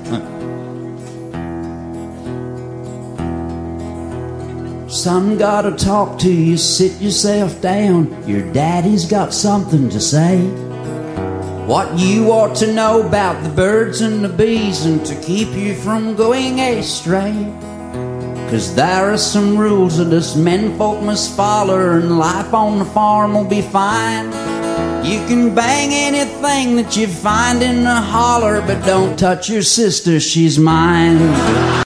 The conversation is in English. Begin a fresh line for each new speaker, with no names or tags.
Son, gotta talk to you, sit yourself down. Your daddy's got something to say. What you ought to know about the birds and the bees, and to keep you from going astray. 'Cause there are some rules that us menfolk must follow, and life on the farm will be fine. You can bang anything that you find in the holler, but don't touch your sister, she's mine.